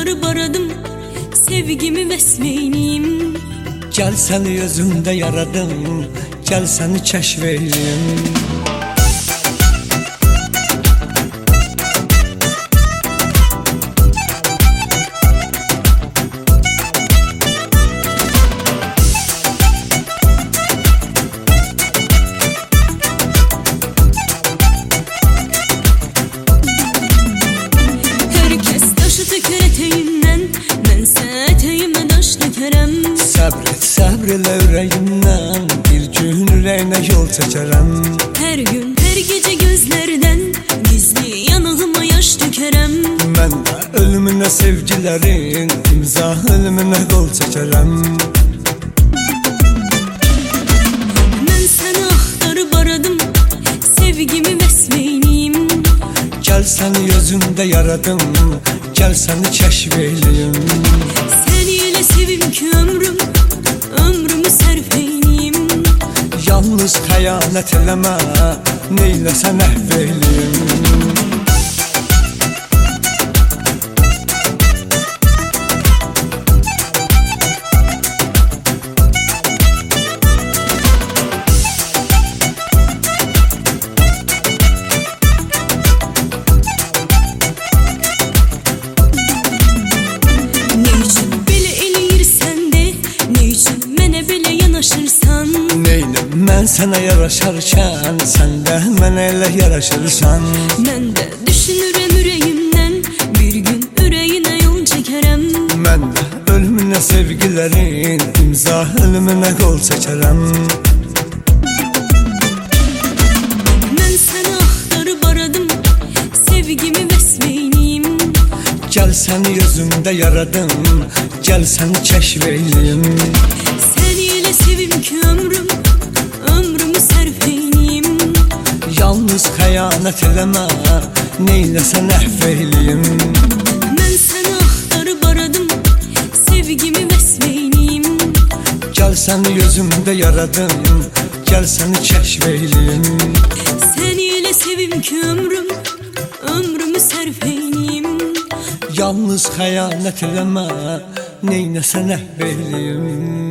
axtarıb aradım, sevgimi vəsmeyniyim. Gəl səni özümdə yaradım, gəl səni kəşf eyləyim. Səbr et, səbr elə ürəyimdən, bir gün ürəyinə yol çəkərəm. Hər gün, hər gecə gözlərdən gizli yanığıma yaş tökərəm. Mən də ölümünə sevgilərin, imza ölümünə qol çəkərəm. Mən səni axtarıb aradım, sevgimi vəsmeyniyim. Gəl səni özümdə yaradım, gəl səni kəşf eyləyim. Səni elə sevim ki ömrümü sərf eyniyim. Yalnız xəyanət eləmə, neyləsən əhv eyləyim. Mən sənə yaraşarkən, sən də mənə elə yaraşırsan. Mən də düşünürəm ürəyimdən, bir gün ürəyinə yol çəkərəm. Mən də ölümünə sevgilərin, imza ölümünə qol çəkərəm. Mən səni axtarıb aradım, sevgimi vəsmeyniyim. Gəl səni özümdə yaradım, gəl səni kəşf eyləyim. Səni elə sevim ki ömrümü sərf eyniyim. Yalnız xəyanət eləmə, neyləsən əhv eyləyim. Mən səni axtarıb aradım, sevgimi vəsmeyniyim. Gəl səni özümdə yaradım, gəl səni kəşf eyləyim. Səni elə sevim ki ömrümü sərf eyniyim. Yalnız xəyanət eləmə, neyləsən əhv eyləyim.